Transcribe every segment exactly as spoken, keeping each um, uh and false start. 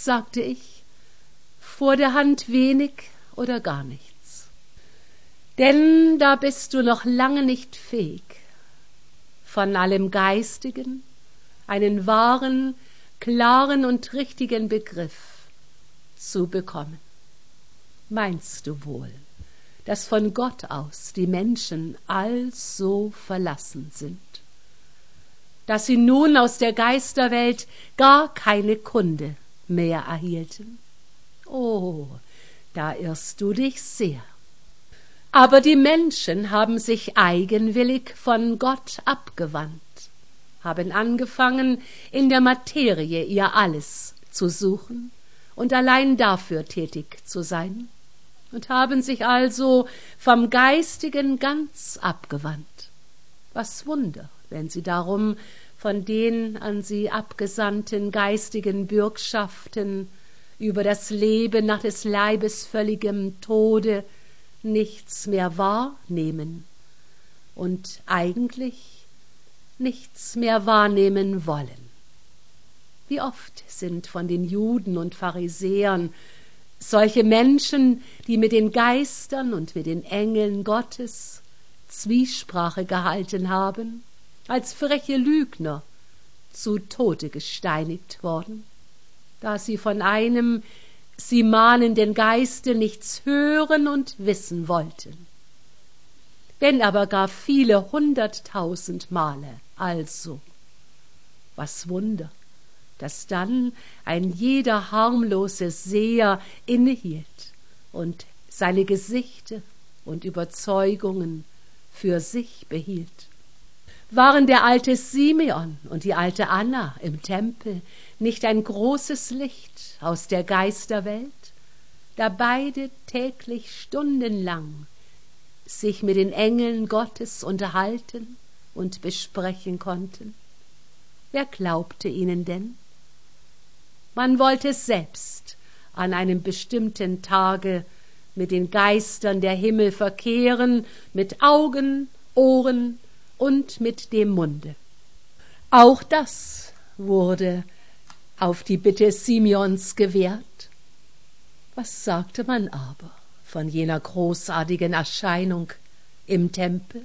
sagte ich, vor der Hand wenig oder gar nichts. Denn da bist du noch lange nicht fähig, von allem Geistigen einen wahren, klaren und richtigen Begriff zu bekommen. Meinst du wohl, dass von Gott aus die Menschen also verlassen sind, dass sie nun aus der Geisterwelt gar keine Kunde mehr erhielten? Oh, da irrst du dich sehr. Aber die Menschen haben sich eigenwillig von Gott abgewandt, haben angefangen, in der Materie ihr Alles zu suchen und allein dafür tätig zu sein, und haben sich also vom Geistigen ganz abgewandt. Was Wunder, wenn sie darum von den an sie abgesandten geistigen Bürgschaften über das Leben nach des Leibes völligem Tode nichts mehr wahrnehmen und eigentlich nichts mehr wahrnehmen wollen. Wie oft sind von den Juden und Pharisäern solche Menschen, die mit den Geistern und mit den Engeln Gottes Zwiesprache gehalten haben, als freche Lügner zu Tode gesteinigt worden, da sie von einem sie mahnenden Geiste nichts hören und wissen wollten. Wenn aber gar viele hunderttausend Male also, was Wunder, dass dann ein jeder harmlose Seher innehielt und seine Gesichte und Überzeugungen für sich behielt. Waren der alte Simeon und die alte Anna im Tempel nicht ein großes Licht aus der Geisterwelt, da beide täglich stundenlang sich mit den Engeln Gottes unterhalten und besprechen konnten? Wer glaubte ihnen denn? Man wollte selbst an einem bestimmten Tage mit den Geistern der Himmel verkehren, mit Augen, Ohren und mit dem Munde. Auch das wurde auf die Bitte Simeons gewährt. Was sagte man aber von jener großartigen Erscheinung im Tempel?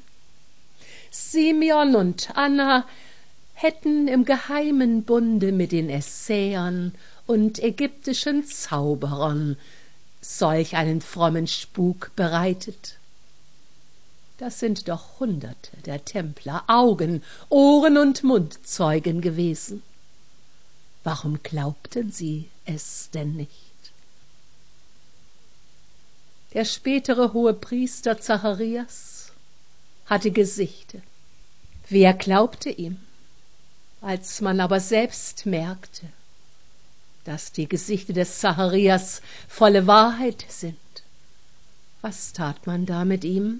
Simeon und Anna hätten im geheimen Bunde mit den Essäern und ägyptischen Zauberern solch einen frommen Spuk bereitet. Das sind doch Hunderte der Templer Augen, Ohren und Mundzeugen gewesen. Warum glaubten sie es denn nicht? Der spätere Hohepriester Zacharias hatte Gesichte. Wer glaubte ihm? Als man aber selbst merkte, dass die Gesichter des Zacharias volle Wahrheit sind, was tat man da mit ihm?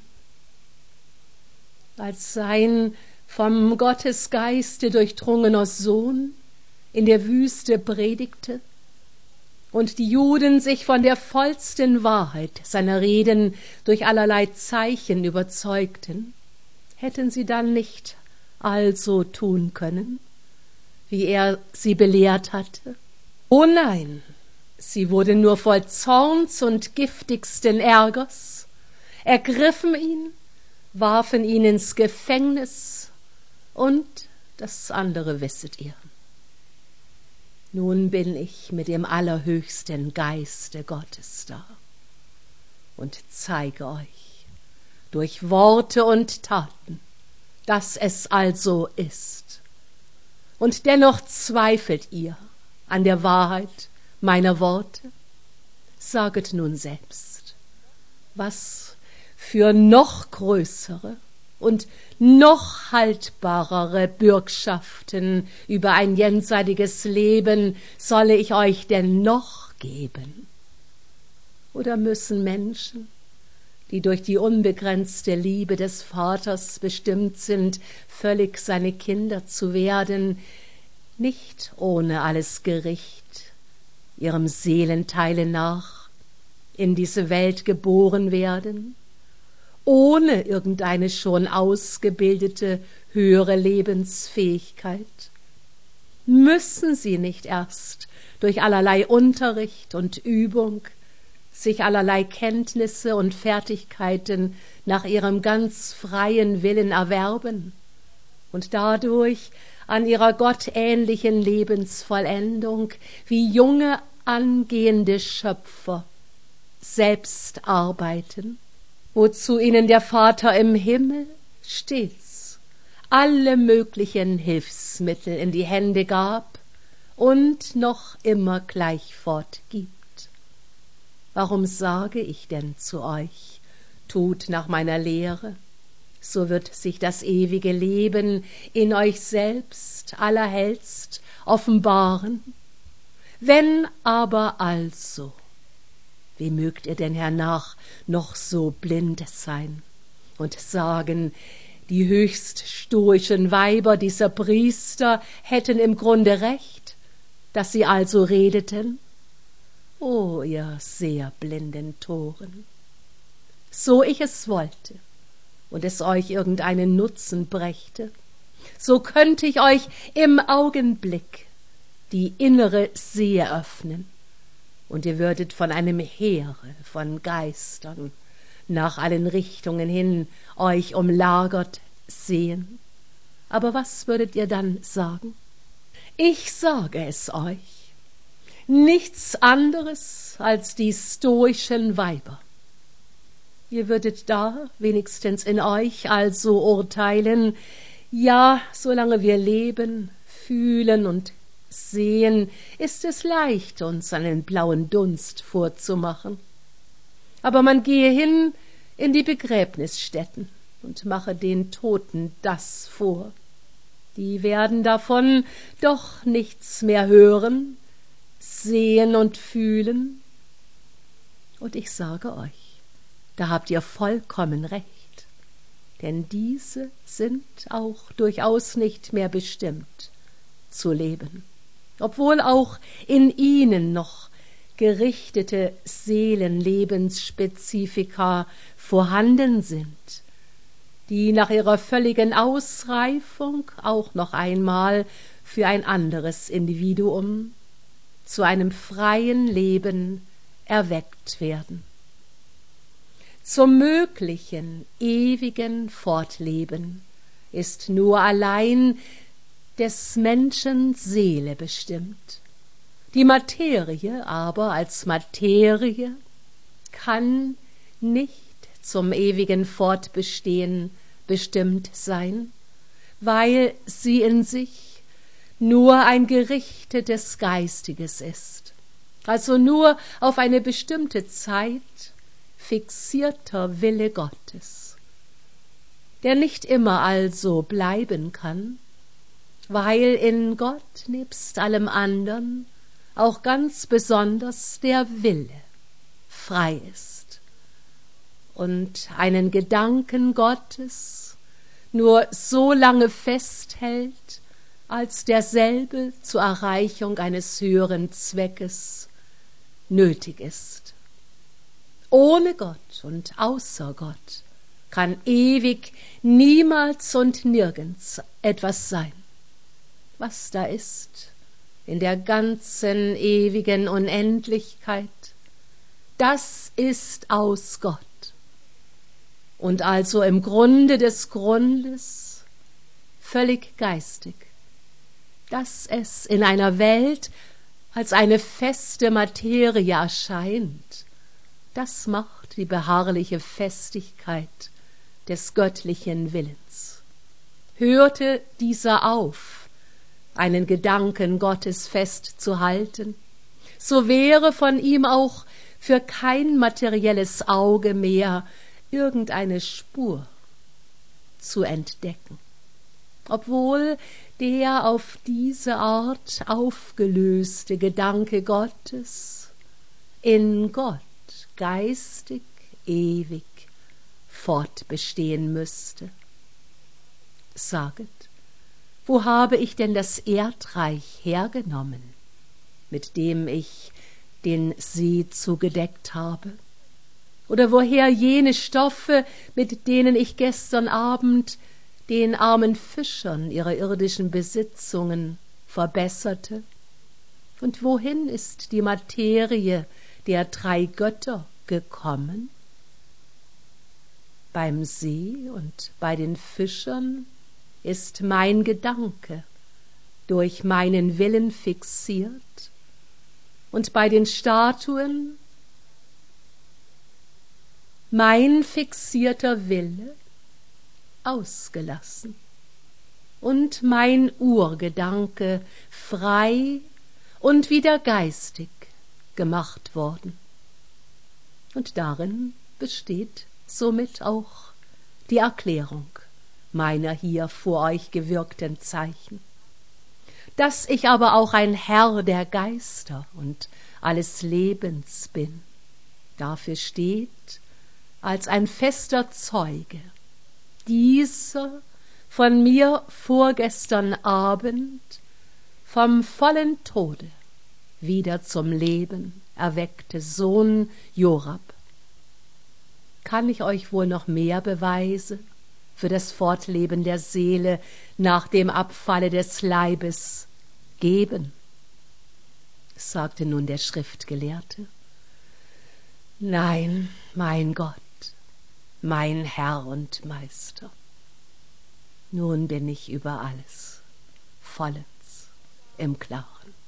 Als sein vom Gottesgeiste durchdrungener Sohn in der Wüste predigte und die Juden sich von der vollsten Wahrheit seiner Reden durch allerlei Zeichen überzeugten, hätten sie dann nicht also tun können, wie er sie belehrt hatte? Oh nein, sie wurden nur voll Zorns und giftigsten Ärgers, ergriffen ihn, warfen ihn ins Gefängnis, und das andere wisset ihr. Nun bin ich mit dem allerhöchsten Geiste Gottes da und zeige euch durch Worte und Taten, dass es also ist. Und dennoch zweifelt ihr an der Wahrheit meiner Worte? Saget nun selbst, was für noch größere und noch haltbarere Bürgschaften über ein jenseitiges Leben solle ich euch denn noch geben? Oder müssen Menschen, die durch die unbegrenzte Liebe des Vaters bestimmt sind, völlig seine Kinder zu werden, nicht ohne alles Gericht, ihrem Seelenteile nach, in diese Welt geboren werden, ohne irgendeine schon ausgebildete höhere Lebensfähigkeit? Müssen sie nicht erst durch allerlei Unterricht und Übung sich allerlei Kenntnisse und Fertigkeiten nach ihrem ganz freien Willen erwerben und dadurch an ihrer gottähnlichen Lebensvollendung wie junge angehende Schöpfer selbst arbeiten, wozu ihnen der Vater im Himmel stets alle möglichen Hilfsmittel in die Hände gab und noch immer gleichfort gibt. Warum sage ich denn zu euch, tut nach meiner Lehre, so wird sich das ewige Leben in euch selbst allerhellst offenbaren. Wenn aber also, wie mögt ihr denn hernach noch so blind sein und sagen, die höchst stoischen Weiber dieser Priester hätten im Grunde recht, dass sie also redeten? O ihr sehr blinden Toren! So ich es wollte und es euch irgendeinen Nutzen brächte, so könnte ich euch im Augenblick die innere See öffnen, und ihr würdet von einem Heere von Geistern nach allen Richtungen hin euch umlagert sehen. Aber was würdet ihr dann sagen? Ich sage es euch, nichts anderes als die stoischen Weiber. Ihr würdet da wenigstens in euch also urteilen, ja, solange wir leben, fühlen und sehen, ist es leicht, uns einen blauen Dunst vorzumachen. Aber man gehe hin in die Begräbnisstätten und mache den Toten das vor. Die werden davon doch nichts mehr hören, sehen und fühlen. Und ich sage euch, da habt ihr vollkommen recht, denn diese sind auch durchaus nicht mehr bestimmt zu leben, obwohl auch in ihnen noch gerichtete Seelenlebensspezifika vorhanden sind, die nach ihrer völligen Ausreifung auch noch einmal für ein anderes Individuum zu einem freien Leben erweckt werden. Zum möglichen, ewigen Fortleben ist nur allein des Menschen Seele bestimmt. Die Materie aber als Materie kann nicht zum ewigen Fortbestehen bestimmt sein, weil sie in sich nur ein gerichtetes Geistiges ist, also nur auf eine bestimmte Zeit fixierter Wille Gottes, der nicht immer also bleiben kann, weil in Gott nebst allem andern auch ganz besonders der Wille frei ist und einen Gedanken Gottes nur so lange festhält, als derselbe zur Erreichung eines höheren Zweckes nötig ist. Ohne Gott und außer Gott kann ewig niemals und nirgends etwas sein. Was da ist in der ganzen ewigen Unendlichkeit, das ist aus Gott und also im Grunde des Grundes völlig geistig, dass es in einer Welt als eine feste Materie erscheint. Das macht die beharrliche Festigkeit des göttlichen Willens. Hörte dieser auf, einen Gedanken Gottes festzuhalten, so wäre von ihm auch für kein materielles Auge mehr irgendeine Spur zu entdecken, obwohl der auf diese Art aufgelöste Gedanke Gottes in Gott geistig ewig fortbestehen müsste. Saget, wo habe ich denn das Erdreich hergenommen, mit dem ich den See zugedeckt habe? Oder woher jene Stoffe, mit denen ich gestern Abend den armen Fischern ihre irdischen Besitzungen verbesserte. Und wohin ist die Materie der drei Götter gekommen? Beim See und bei den Fischern ist mein Gedanke durch meinen Willen fixiert, und bei den Statuen mein fixierter Wille ausgelassen und mein Urgedanke frei und wieder geistig gemacht worden. Und darin besteht somit auch die Erklärung meiner hier vor euch gewirkten Zeichen. Dass ich aber auch ein Herr der Geister und alles Lebens bin, dafür steht als ein fester Zeuge dieser von mir vorgestern Abend vom vollen Tode wieder zum Leben erweckte Sohn Jorab. Kann ich euch wohl noch mehr Beweise für das Fortleben der Seele nach dem Abfalle des Leibes geben? Sagte nun der Schriftgelehrte. Nein, mein Gott, mein Herr und Meister, nun bin ich über alles vollends im Klaren.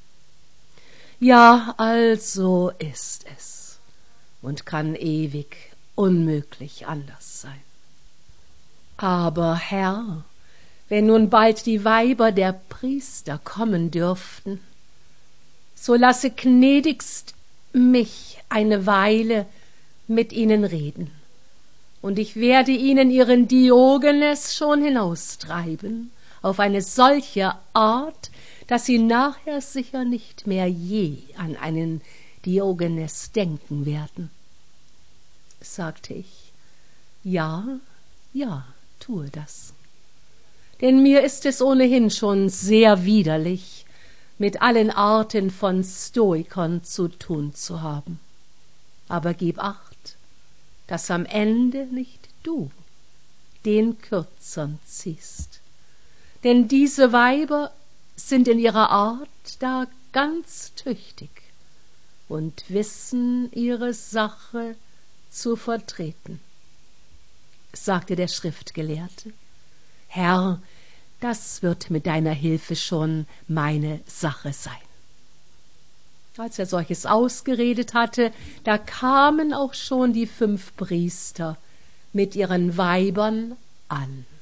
Ja, also ist es und kann ewig unmöglich anders sein. Aber Herr, wenn nun bald die Weiber der Priester kommen dürften, so lasse gnädigst mich eine Weile mit ihnen reden, und ich werde ihnen ihren Diogenes schon hinaustreiben, auf eine solche Art, dass sie nachher sicher nicht mehr je an einen Diogenes denken werden. Sagte ich, ja, ja, tue das. Denn mir ist es ohnehin schon sehr widerlich, mit allen Arten von Stoikern zu tun zu haben. Aber gib acht, dass am Ende nicht du den Kürzern ziehst. Denn diese Weiber sind in ihrer Art da ganz tüchtig und wissen ihre Sache zu vertreten. Sagte der Schriftgelehrte, Herr, das wird mit deiner Hilfe schon meine Sache sein. Als er solches ausgeredet hatte, da kamen auch schon die fünf Priester mit ihren Weibern an.